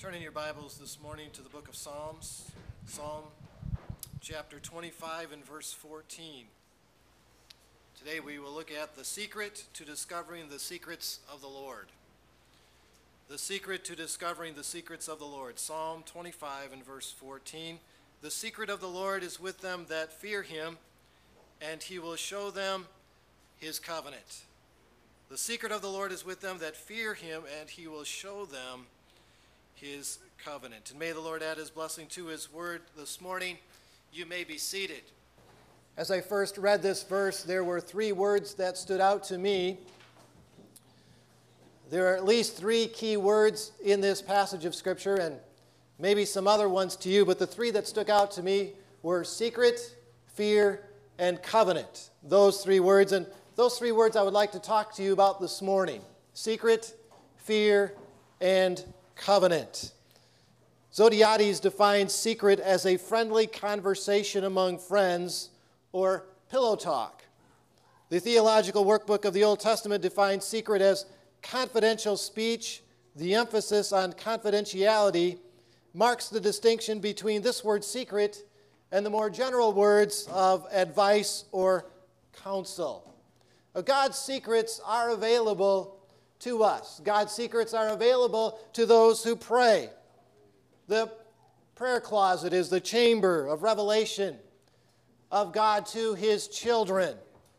Turn in your Bibles this morning to the book of Psalms, Psalm chapter 25 and verse 14. Today we will look at the secret to discovering the secrets of the Lord. The secret to discovering the secrets of the Lord. Psalm 25 and verse 14. The secret of the Lord is with them that fear him, and he will show them his covenant. The secret of the Lord is with them that fear him, and he will show them his covenant. And may the Lord add his blessing to his word this morning. You may be seated. As I first read this verse, there were three words that stood out to me. There are at least three key words in this passage of Scripture, and maybe some other ones to you, but the three that stuck out to me were secret, fear, and covenant. Those three words, and those three words I would like to talk to you about this morning. Secret, fear, and covenant. Zodhiates defines secret as a friendly conversation among friends or pillow talk. The Theological Workbook of the Old Testament defines secret as confidential speech. The emphasis on confidentiality marks the distinction between this word secret and the more general words of advice or counsel. God's secrets are available to us. God's secrets are available to those who pray. The prayer closet is the chamber of revelation of God to his children.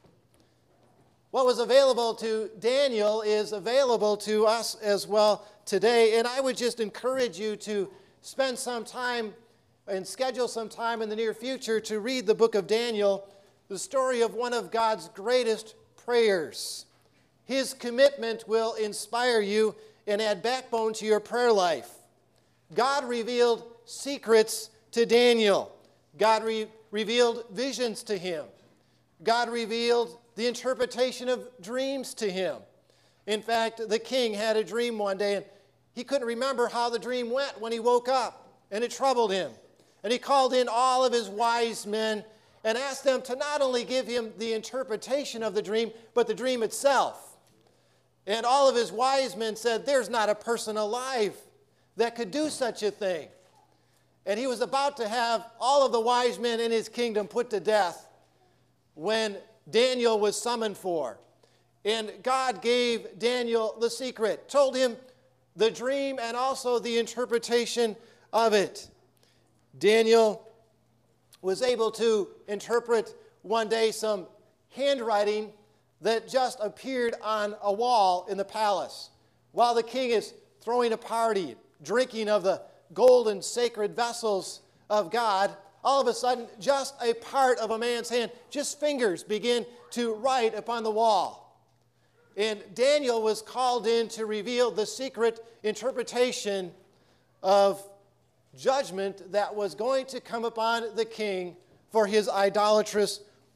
What was available to Daniel is available to us as well today, and I would just encourage you to spend some time and schedule some time in the near future to read the book of Daniel, the story of one of God's greatest prayers. His commitment will inspire you and add backbone to your prayer life. God revealed secrets to Daniel. God revealed visions to him. God revealed the interpretation of dreams to him. In fact, the king had a dream one day, and he couldn't remember how the dream went when he woke up, and it troubled him. And he called in all of his wise men and asked them to not only give him the interpretation of the dream, but the dream itself. And all of his wise men said, "There's not a person alive that could do such a thing." And he was about to have all of the wise men in his kingdom put to death when Daniel was summoned for. And God gave Daniel the secret, told him the dream and also the interpretation of it. Daniel was able to interpret one day some handwriting that just appeared on a wall in the palace. While the king is throwing a party, drinking of the golden sacred vessels of God, all of a sudden, just a part of a man's hand, just fingers, begin to write upon the wall. And Daniel was called in to reveal the secret interpretation of judgment that was going to come upon the king for his idolatrous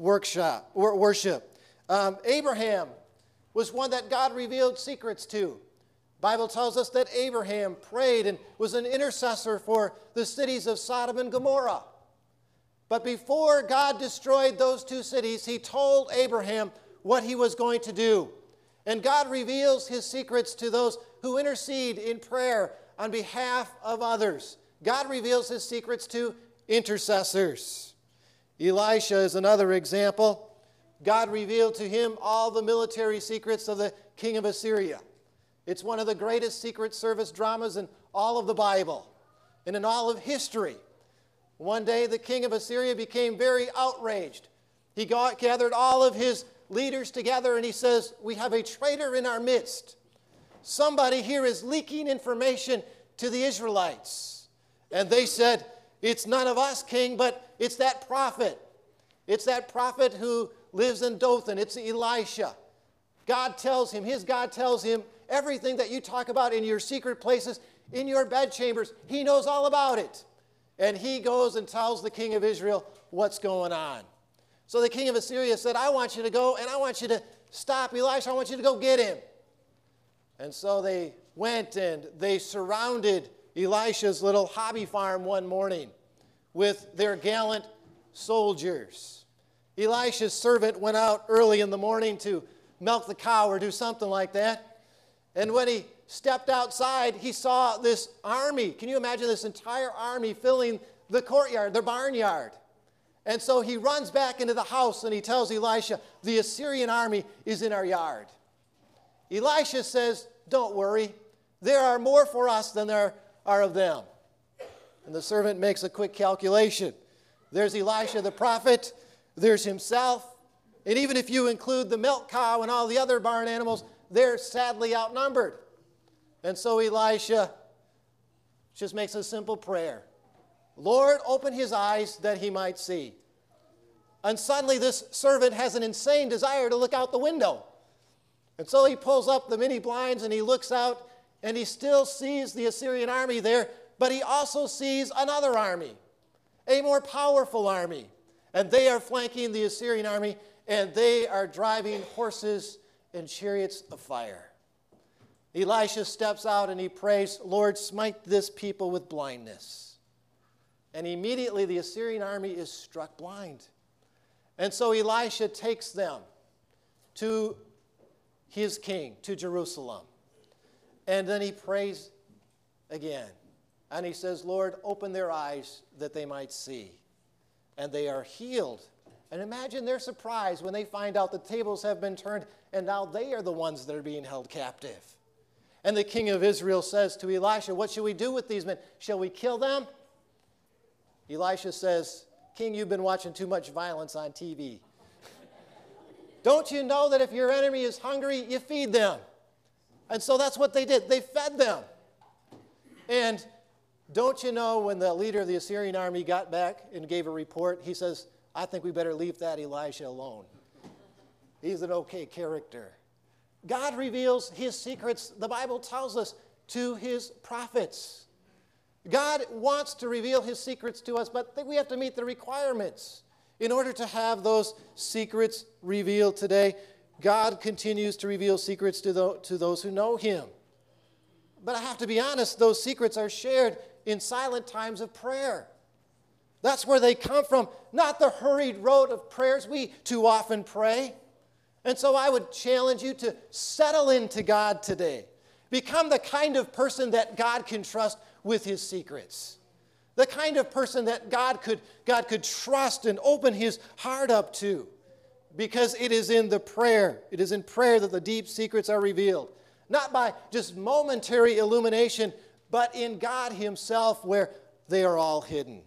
worship. Abraham was one that God revealed secrets to. The Bible tells us that Abraham prayed and was an intercessor for the cities of Sodom and Gomorrah. But before God destroyed those two cities, he told Abraham what he was going to do. And God reveals his secrets to those who intercede in prayer on behalf of others. God reveals his secrets to intercessors. Elisha is another example. God revealed to him all the military secrets of the king of Assyria. It's one of the greatest secret service dramas in all of the Bible and in all of history. One day, the king of Assyria became very outraged. He gathered all of his leaders together and he says, "We have a traitor in our midst. Somebody here is leaking information to the Israelites." And they said, "It's none of us, king, but it's that prophet. It's that prophet who lives in Dothan. It's Elisha. His God tells him everything that you talk about in your secret places, in your bedchambers. He knows all about it." And he goes and tells the king of Israel what's going on. So the king of Assyria said, "I want you to go and I want you to stop Elisha. I want you to go get him." And so they went and they surrounded Elisha's little hobby farm one morning with their gallant soldiers. Elisha's servant went out early in the morning to milk the cow or do something like that. And when he stepped outside, he saw this army. Can you imagine this entire army filling the courtyard, the barnyard? And so he runs back into the house and he tells Elisha, the Assyrian army is in our yard. Elisha says, don't worry, there are more for us than there are of them. And the servant makes a quick calculation. There's Elisha the prophet, there's himself, and even if you include the milk cow and all the other barn animals, they're sadly outnumbered. And so Elisha just makes a simple prayer. Lord, open his eyes that he might see. And suddenly this servant has an insane desire to look out the window. And so he pulls up the mini blinds and he looks out and he still sees the Assyrian army there, but he also sees another army, a more powerful army. And they are flanking the Assyrian army and they are driving horses and chariots of fire. Elisha steps out and he prays, Lord, smite this people with blindness. And immediately the Assyrian army is struck blind. And so Elisha takes them to his king, to Jerusalem. And then he prays again. And he says, Lord, open their eyes that they might see. And they are healed. And imagine their surprise when they find out the tables have been turned and now they are the ones that are being held captive. And the king of Israel says to Elisha, what shall we do with these men? Shall we kill them? Elisha says, King, you've been watching too much violence on TV. Don't you know that if your enemy is hungry, you feed them? And so that's what they did. They fed them. And don't you know when the leader of the Assyrian army got back and gave a report, he says, I think we better leave that Elisha alone. He's an okay character. God reveals his secrets, the Bible tells us, to his prophets. God wants to reveal his secrets to us, but we have to meet the requirements in order to have those secrets revealed today. God continues to reveal secrets to those who know him. But I have to be honest, those secrets are shared in silent times of prayer. That's where they come from, not the hurried rote of prayers we too often pray. And so I would challenge you to settle into God today. Become the kind of person that God can trust with his secrets. The kind of person that God could trust and open his heart up to. Because it is in the prayer. It is in prayer that the deep secrets are revealed. Not by just momentary illumination, but in God himself where they are all hidden.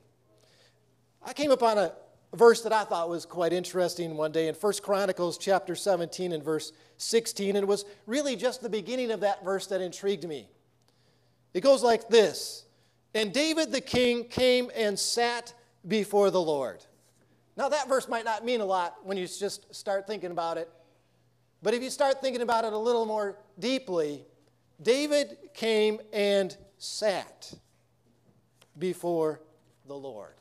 I came upon a verse that I thought was quite interesting one day in 1 Chronicles chapter 17 and verse 16. And it was really just the beginning of that verse that intrigued me. It goes like this. And David the king came and sat before the Lord. Now that verse might not mean a lot when you just start thinking about it. But if you start thinking about it a little more deeply, David came and sat before the Lord.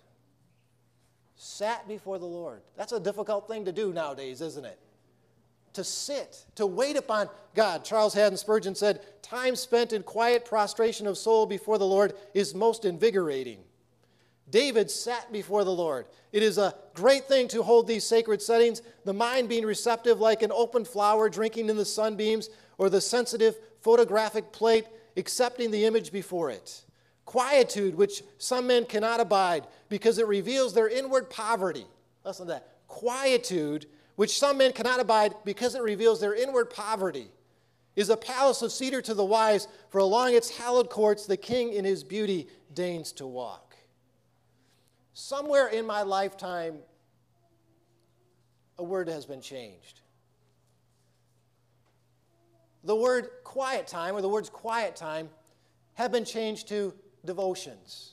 Sat before the Lord. That's a difficult thing to do nowadays, isn't it? To sit, to wait upon God. Charles Haddon Spurgeon said, time spent in quiet prostration of soul before the Lord is most invigorating. David sat before the Lord. It is a great thing to hold these sacred settings, the mind being receptive like an open flower drinking in the sunbeams, or the sensitive photographic plate accepting the image before it. Quietude, which some men cannot abide because it reveals their inward poverty. Listen to that. Quietude, which some men cannot abide because it reveals their inward poverty, is a palace of cedar to the wise, for along its hallowed courts the king in his beauty deigns to walk. Somewhere in my lifetime, a word has been changed. The word quiet time, or the words quiet time, have been changed to devotions.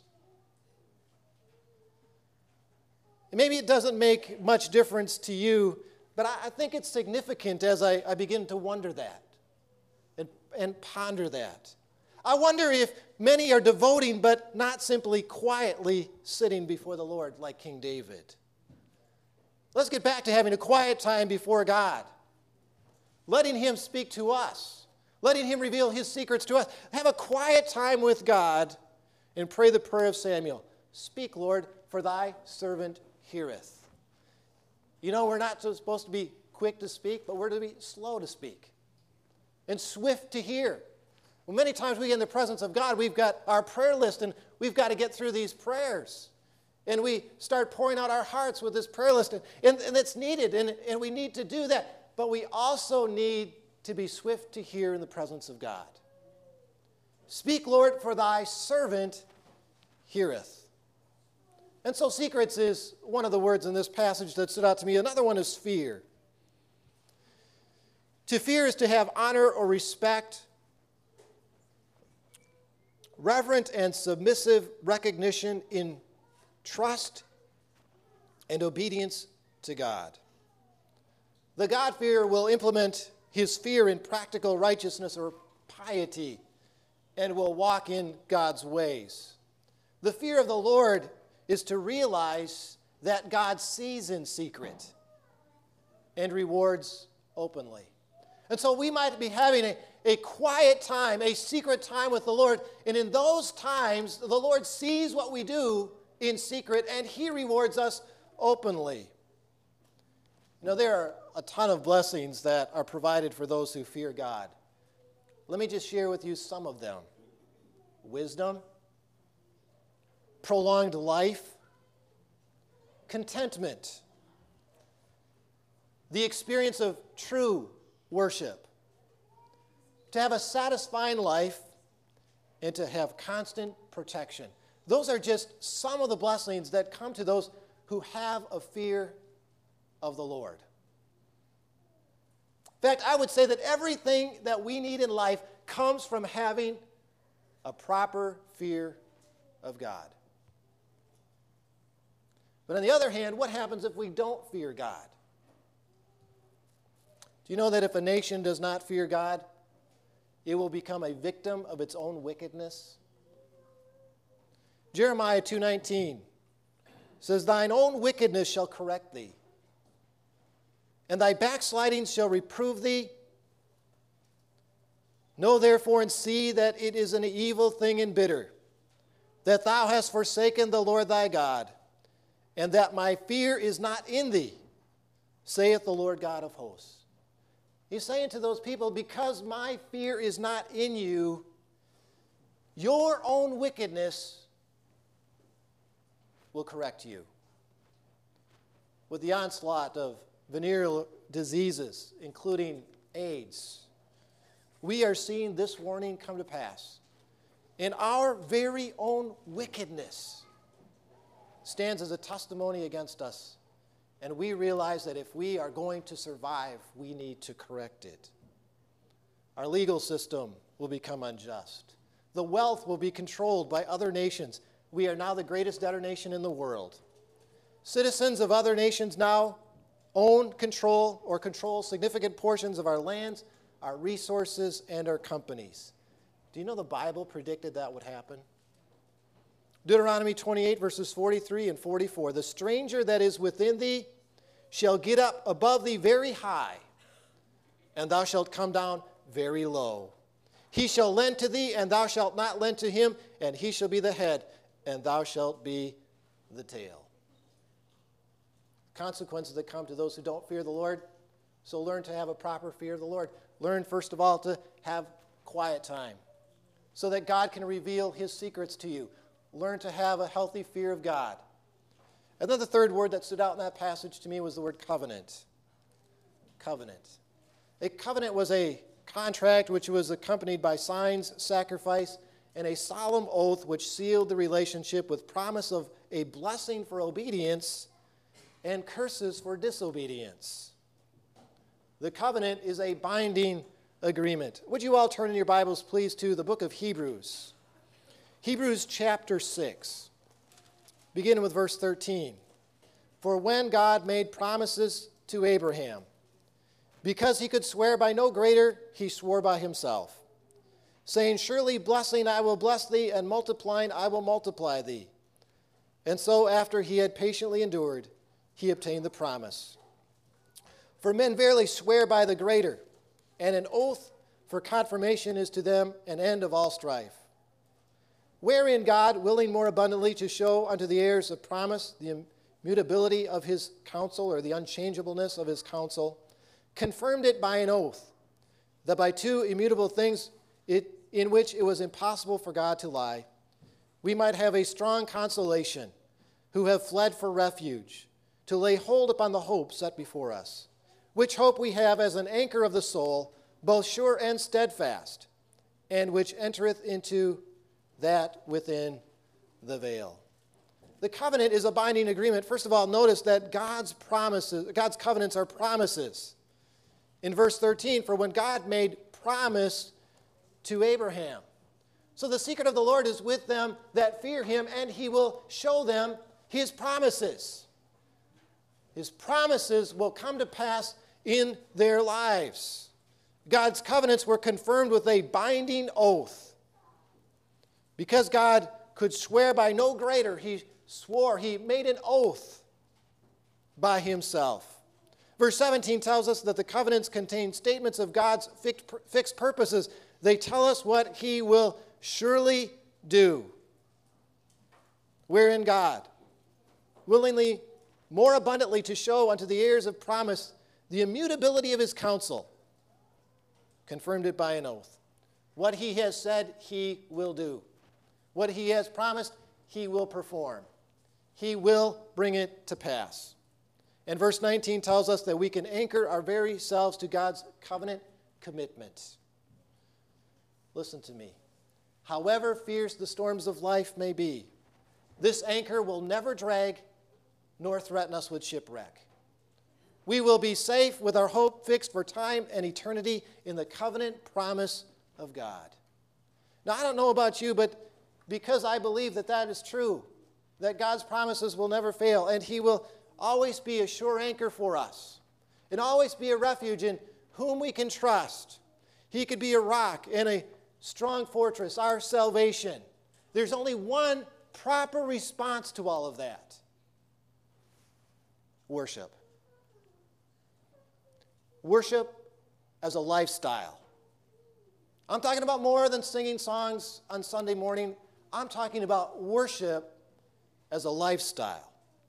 And maybe it doesn't make much difference to you, but I think it's significant as I begin to wonder that and ponder that. I wonder if many are devoting, but not simply quietly sitting before the Lord like King David. Let's get back to having a quiet time before God. Letting him speak to us. Letting him reveal his secrets to us. Have a quiet time with God and pray the prayer of Samuel. Speak, Lord, for thy servant heareth. You know, we're not supposed to be quick to speak, but we're to be slow to speak and swift to hear. Well, many times we get in the presence of God, we've got our prayer list, and we've got to get through these prayers. And we start pouring out our hearts with this prayer list, and it's needed, and we need to do that. But we also need to be swift to hear in the presence of God. Speak, Lord, for thy servant heareth. And so secrets is one of the words in this passage that stood out to me. Another one is fear. To fear is to have honor or respect, reverent and submissive recognition in trust and obedience to God. The God-fearer will implement his fear in practical righteousness or piety and will walk in God's ways. The fear of the Lord is to realize that God sees in secret and rewards openly. And so we might be having a quiet time, a secret time with the Lord, and in those times, the Lord sees what we do in secret, and he rewards us openly. You know, there are a ton of blessings that are provided for those who fear God. Let me just share with you some of them. Wisdom, prolonged life, contentment, the experience of true worship, to have a satisfying life, and to have constant protection. Those are just some of the blessings that come to those who have a fear of the Lord. In fact, I would say that everything that we need in life comes from having a proper fear of God. But on the other hand, what happens if we don't fear God? Do you know that if a nation does not fear God, it will become a victim of its own wickedness? Jeremiah 2:19 says, thine own wickedness shall correct thee, and thy backsliding shall reprove thee. Know therefore and see that it is an evil thing and bitter, that thou hast forsaken the Lord thy God, and that my fear is not in thee, saith the Lord God of hosts. He's saying to those people, because my fear is not in you, your own wickedness will correct you. With the onslaught of venereal diseases, including AIDS, we are seeing this warning come to pass. And our very own wickedness stands as a testimony against us. And we realize that if we are going to survive, we need to correct it. Our legal system will become unjust. The wealth will be controlled by other nations. We are now the greatest debtor nation in the world. Citizens of other nations now own, control significant portions of our lands, our resources, and our companies. Do you know the Bible predicted that would happen? Deuteronomy 28, verses 43 and 44. The stranger that is within thee shall get up above thee very high, and thou shalt come down very low. He shall lend to thee, and thou shalt not lend to him, and he shall be the head, and thou shalt be the tail. Consequences that come to those who don't fear the Lord. So learn to have a proper fear of the Lord. Learn, first of all, to have quiet time so that God can reveal his secrets to you. Learn to have a healthy fear of God. And then the third word that stood out in that passage to me was the word covenant. Covenant. A covenant was a contract which was accompanied by signs, sacrifice, and a solemn oath which sealed the relationship with promise of a blessing for obedience and curses for disobedience. The covenant is a binding agreement. Would you all turn in your Bibles, please, to the book of Hebrews. Hebrews chapter 6, beginning with verse 13. For when God made promises to Abraham, because he could swear by no greater, he swore by himself, saying, surely blessing I will bless thee, and multiplying I will multiply thee. And so after he had patiently endured, he obtained the promise. For men verily swear by the greater, and an oath for confirmation is to them an end of all strife. Wherein God, willing more abundantly to show unto the heirs of promise the immutability of his counsel, or the unchangeableness of his counsel, confirmed it by an oath, that by two immutable things it in which it was impossible for God to lie, we might have a strong consolation who have fled for refuge, to lay hold upon the hope set before us, which hope we have as an anchor of the soul, both sure and steadfast, and which entereth into that within the veil. The covenant is a binding agreement. First of all, notice that God's covenants are promises. In verse 13, for when God made promise to Abraham. So the secret of the Lord is with them that fear him, and he will show them his promises. His promises will come to pass in their lives. God's covenants were confirmed with a binding oath. Because God could swear by no greater, he made an oath by himself. Verse 17 tells us that the covenants contain statements of God's fixed purposes. They tell us what he will surely do. Wherein God, willingly, more abundantly to show unto the heirs of promise the immutability of his counsel, confirmed it by an oath. What he has said, he will do. What he has promised, he will perform. He will bring it to pass. And verse 19 tells us that we can anchor our very selves to God's covenant commitment. Listen to me. However fierce the storms of life may be, this anchor will never drag nor threaten us with shipwreck. We will be safe with our hope fixed for time and eternity in the covenant promise of God. Now, I don't know about you, but because I believe that that is true, that God's promises will never fail, and he will always be a sure anchor for us, and always be a refuge in whom we can trust. He could be a rock and a strong fortress, our salvation. There's only one proper response to all of that. Worship. Worship as a lifestyle. I'm talking about more than singing songs on Sunday morning. I'm talking about worship as a lifestyle.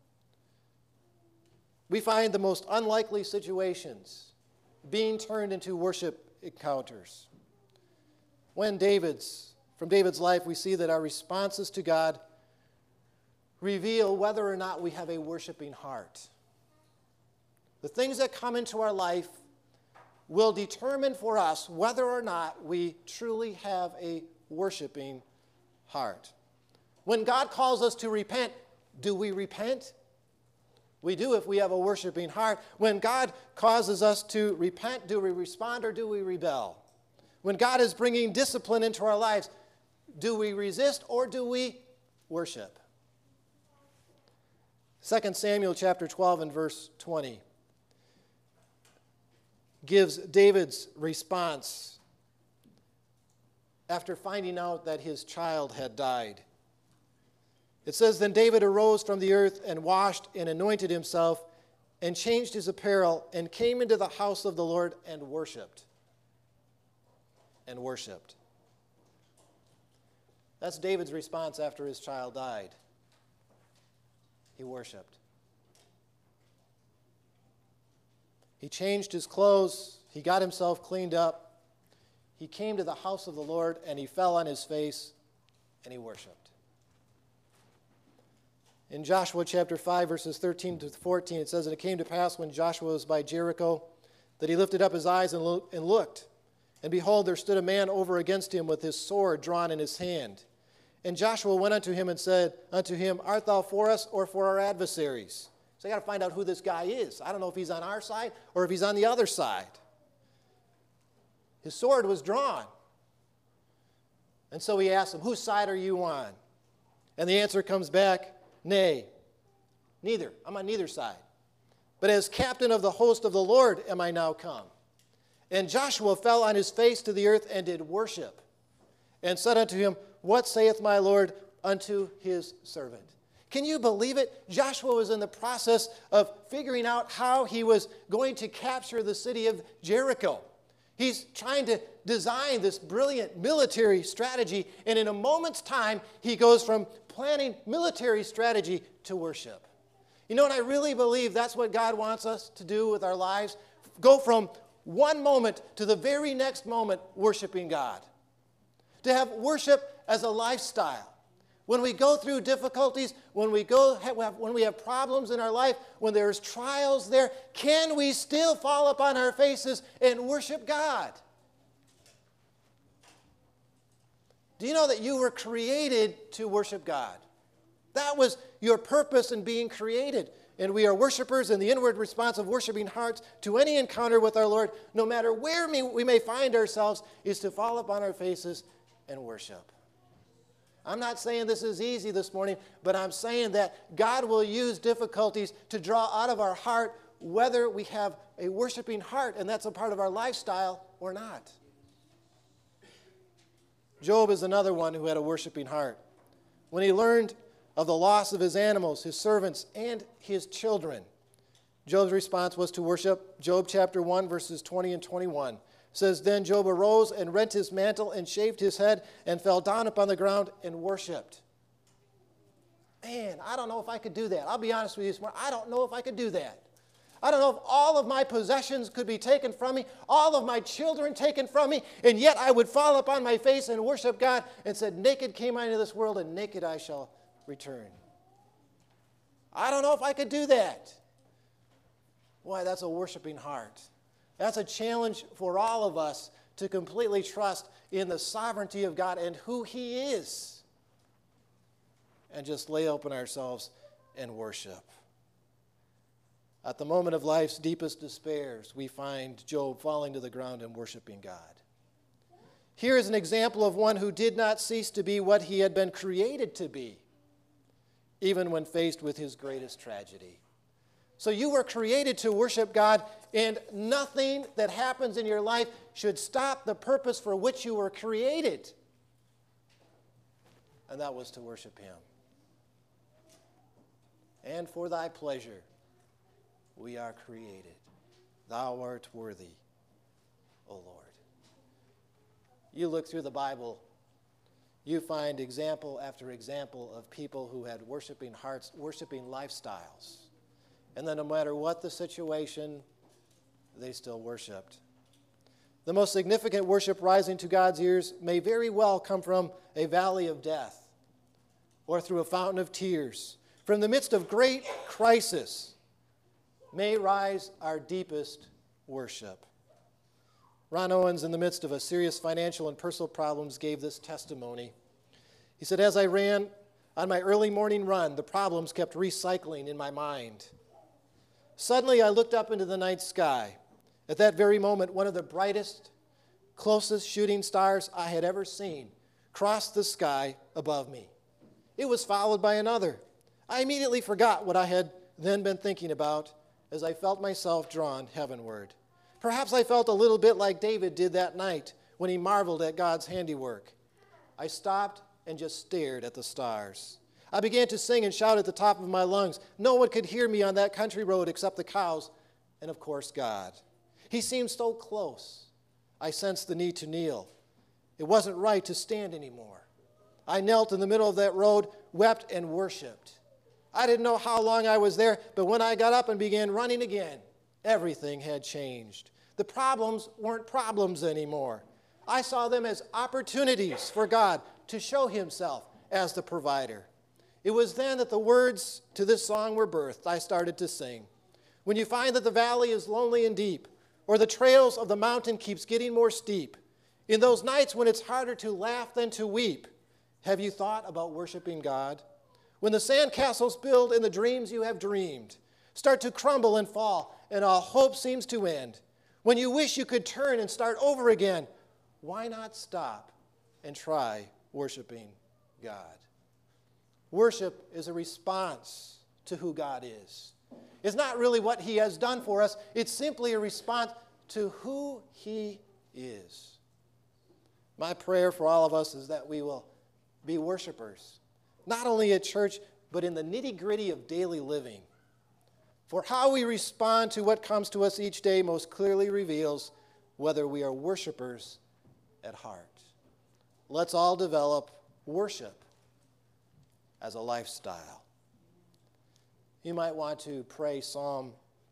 We find the most unlikely situations being turned into worship encounters. From David's life, we see that our responses to God reveal whether or not we have a worshiping heart. The things that come into our life will determine for us whether or not we truly have a worshiping heart. When God calls us to repent, do we repent? We do if we have a worshiping heart. When God causes us to repent, do we respond or do we rebel? When God is bringing discipline into our lives, do we resist or do we worship? 2 Samuel chapter 12 and verse 20 gives David's response after finding out that his child had died. It says, Then David arose from the earth and washed and anointed himself and changed his apparel and came into the house of the Lord and worshiped. And worshiped. That's David's response after his child died. He worshiped. He changed his clothes. He got himself cleaned up. He came to the house of the Lord and he fell on his face and he worshiped. In Joshua chapter 5, verses 13 to 14, it says, And it came to pass when Joshua was by Jericho that he lifted up his eyes and looked. And behold, there stood a man over against him with his sword drawn in his hand. And Joshua went unto him and said unto him, Art thou for us or for our adversaries? So I got to find out who this guy is. I don't know if he's on our side or if he's on the other side. His sword was drawn. And so he asked him, Whose side are you on? And the answer comes back, Nay, neither. I'm on neither side. But as captain of the host of the Lord am I now come. And Joshua fell on his face to the earth and did worship, and said unto him, What saith my Lord unto his servant? Can you believe it? Joshua was in the process of figuring out how he was going to capture the city of Jericho. He's trying to design this brilliant military strategy, and in a moment's time, he goes from planning military strategy to worship. You know, and I really believe that's what God wants us to do with our lives. Go from one moment to the very next moment worshiping God. to have worship as a lifestyle. When we go through difficulties, when we have problems in our life, when there's trials there, can we still fall upon our faces and worship God? Do you know that you were created to worship God? That was your purpose in being created. And we are worshipers, and the inward response of worshiping hearts to any encounter with our Lord, no matter where we may find ourselves, is to fall upon our faces and worship. I'm not saying this is easy this morning, but I'm saying that God will use difficulties to draw out of our heart whether we have a worshiping heart, and that's a part of our lifestyle, or not. Job is another one who had a worshiping heart. When he learned of the loss of his animals, his servants, and his children, Job's response was to worship. Job chapter 1, verses 20 and 21 says, Then Job arose and rent his mantle and shaved his head and fell down upon the ground and worshiped. Man, I don't know if I could do that. I'll be honest with you this morning. I don't know if I could do that. I don't know if all of my possessions could be taken from me, all of my children taken from me, and yet I would fall upon my face and worship God and said, Naked came I into this world, and naked I shall return. I don't know if I could do that. Boy, that's a worshiping heart. That's a challenge for all of us to completely trust in the sovereignty of God and who He is, and just lay open ourselves and worship. At the moment of life's deepest despairs, we find Job falling to the ground and worshiping God. Here is an example of one who did not cease to be what he had been created to be, even when faced with his greatest tragedy. So you were created to worship God, and nothing that happens in your life should stop the purpose for which you were created. And that was to worship Him. And for thy pleasure we are created. Thou art worthy, O Lord. You look through the Bible, you find example after example of people who had worshiping hearts, worshiping lifestyles. And then no matter what the situation, they still worshiped. The most significant worship rising to God's ears may very well come from a valley of death or through a fountain of tears. From the midst of great crisis may rise our deepest worship. Ron Owens, in the midst of a serious financial and personal problems, gave this testimony. He said, As I ran on my early morning run, the problems kept recycling in my mind. Suddenly, I looked up into the night sky. At that very moment, one of the brightest, closest shooting stars I had ever seen crossed the sky above me. It was followed by another. I immediately forgot what I had then been thinking about as I felt myself drawn heavenward. Perhaps I felt a little bit like David did that night when he marveled at God's handiwork. I stopped and just stared at the stars. I began to sing and shout at the top of my lungs. No one could hear me on that country road except the cows and, of course, God. He seemed so close. I sensed the need to kneel. It wasn't right to stand anymore. I knelt in the middle of that road, wept, and worshiped. I didn't know how long I was there, but when I got up and began running again, everything had changed. The problems weren't problems anymore. I saw them as opportunities for God to show Himself as the provider. It was then that the words to this song were birthed. I started to sing. When you find that the valley is lonely and deep, or the trails of the mountain keeps getting more steep, in those nights when it's harder to laugh than to weep, have you thought about worshiping God? When the sandcastles build and the dreams you have dreamed start to crumble and fall, and all hope seems to end, when you wish you could turn and start over again, why not stop and try worshiping God? Worship is a response to who God is. It's not really what He has done for us. It's simply a response to who He is. My prayer for all of us is that we will be worshipers, not only at church, but in the nitty-gritty of daily living. For how we respond to what comes to us each day most clearly reveals whether we are worshipers at heart. Let's all develop worship as a lifestyle. You might want to pray Psalm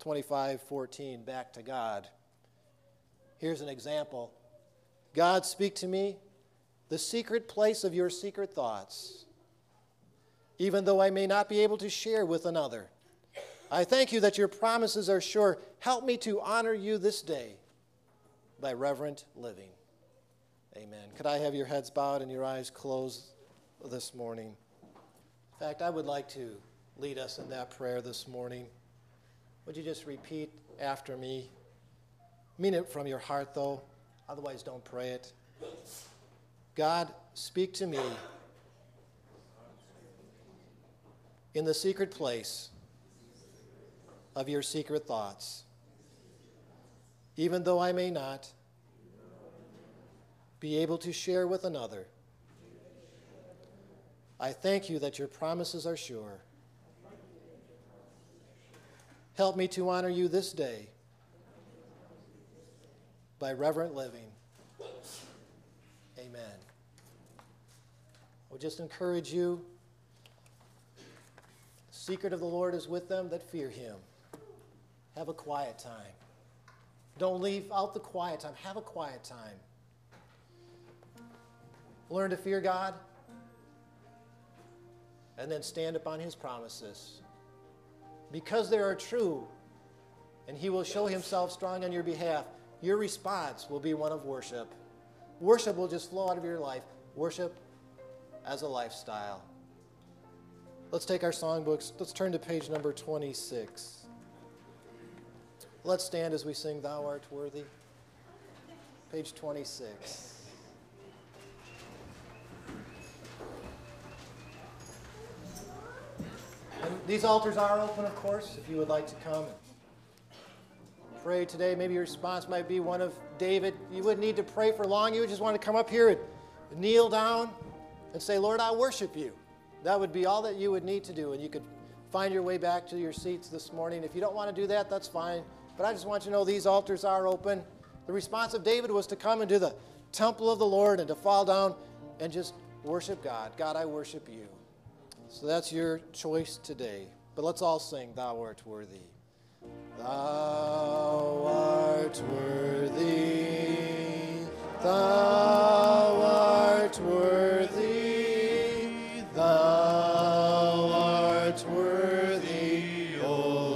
25:14 back to God. Here's an example. God, speak to me the secret place of your secret thoughts, even though I may not be able to share with another. I thank you that your promises are sure. Help me to honor you this day by reverent living. Amen. Could I have your heads bowed and your eyes closed this morning? In fact, I would like to lead us in that prayer this morning. Would you just repeat after me? Mean it from your heart, though. Otherwise, don't pray it. God, speak to me in the secret place of your secret thoughts, even though I may not be able to share with another. I thank you that your promises are sure. Help me to honor you this day by reverent living. Amen. I would just encourage you, the secret of the Lord is with them that fear him. Have a quiet time. Don't leave out the quiet time. Have a quiet time. Learn to fear God, and then stand upon his promises. Because they are true, and he will show himself strong on your behalf, your response will be one of worship. Worship will just flow out of your life. Worship as a lifestyle. Let's take our songbooks. Let's turn to page number 26. Let's stand as we sing Thou Art Worthy. Page 26. And these altars are open, of course, if you would like to come and pray today. Maybe your response might be one of David. You wouldn't need to pray for long. You would just want to come up here and kneel down and say, Lord, I worship you. That would be all that you would need to do, and you could find your way back to your seats this morning. If you don't want to do that, that's fine. But I just want you to know these altars are open. The response of David was to come into the temple of the Lord and to fall down and just worship God. God, I worship you. So that's your choice today. But let's all sing, Thou art worthy. Thou art worthy. Thou art worthy. Thou art worthy, O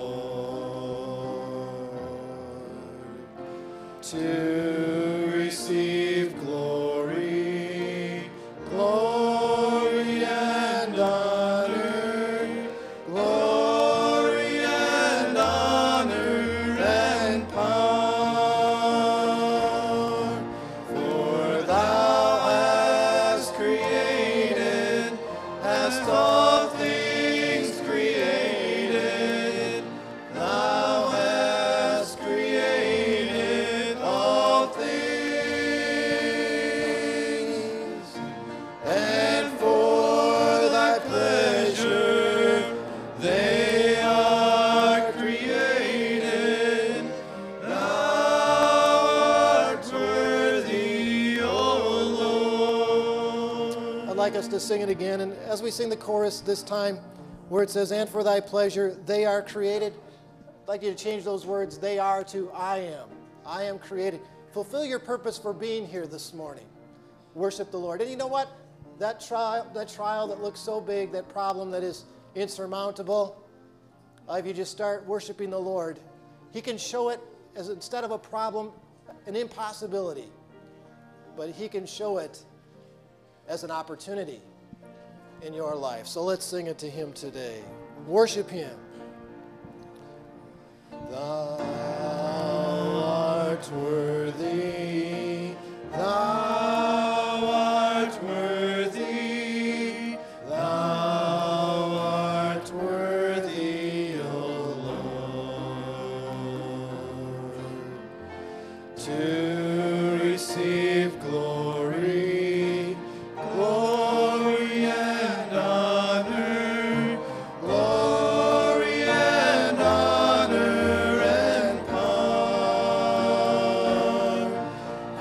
Lord, to receive glory, glory and honor, glory and honor and power. For thou hast created, hast all things created. Thou hast created all things, and for thy pleasure they are created. Thou art worthy, O Lord. I'd like us to sing it again, and as we sing the chorus this time, where it says, and for thy pleasure they are created, I'd like you to change those words, they are, to I am. I am created. Fulfill your purpose for being here this morning. Worship the Lord. And you know what? That trial that looks so big, that problem that is insurmountable, if you just start worshiping the Lord, he can show it as, instead of a problem, an impossibility. But he can show it as an opportunity in your life. So let's sing it to him today. Worship him. Thou art worthy. Thou art worthy. Thou art worthy, O Lord, to receive glory, glory and honor, glory and honor and power.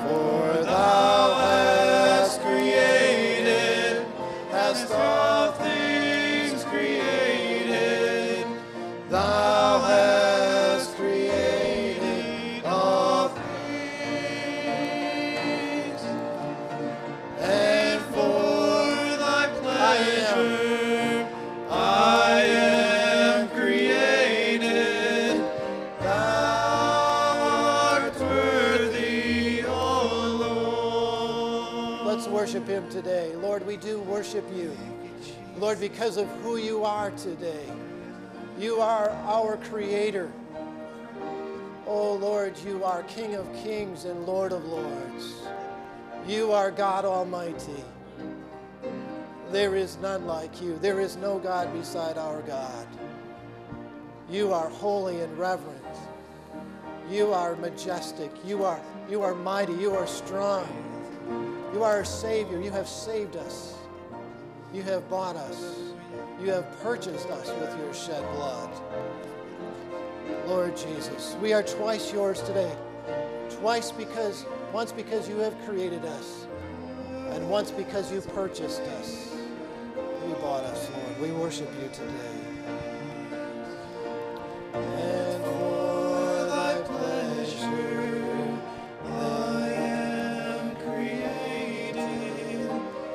today. Lord, we do worship you. Lord, because of who you are today. You are our Creator. Oh, Lord, you are King of kings and Lord of lords. You are God Almighty. There is none like you. There is no God beside our God. You are holy and reverent. You are majestic. You are mighty. You are strong. You are our Savior. You have saved us. You have bought us. You have purchased us with your shed blood. Lord Jesus, we are twice yours today. Once because you have created us, and once because you purchased us. You bought us, Lord. We worship you today. And for thy pleasure I am created.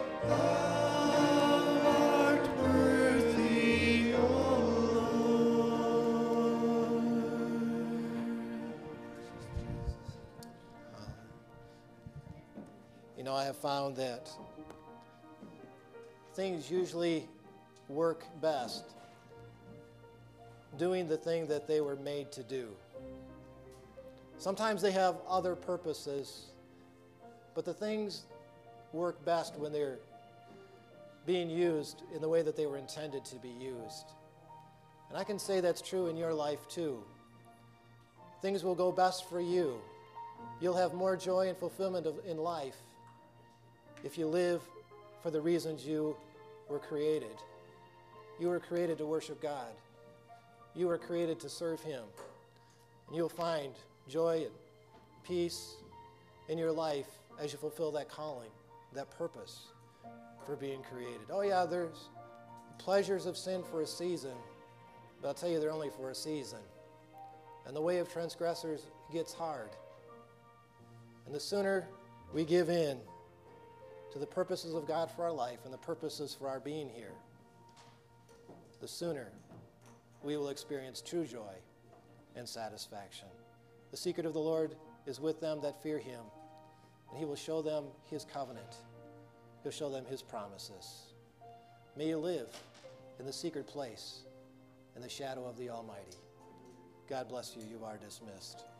Thou art worthy, O Lord. You know, I have found that things usually work best doing the thing that they were made to do. Sometimes they have other purposes, but the things work best when they're being used in the way that they were intended to be used. And I can say that's true in your life too. Things will go best for you. You'll have more joy and fulfillment in life if you live for the reasons you were created. You were created to worship God. You were created to serve Him. And you'll find joy and peace in your life as you fulfill that calling, that purpose for being created. Oh yeah, there's pleasures of sin for a season, but I'll tell you they're only for a season. And the way of transgressors gets hard. And the sooner we give in to the purposes of God for our life and the purposes for our being here, the sooner we will experience true joy and satisfaction. The secret of the Lord is with them that fear Him, and He will show them His covenant. He'll show them His promises. May you live in the secret place, in the shadow of the Almighty. God bless you. You are dismissed.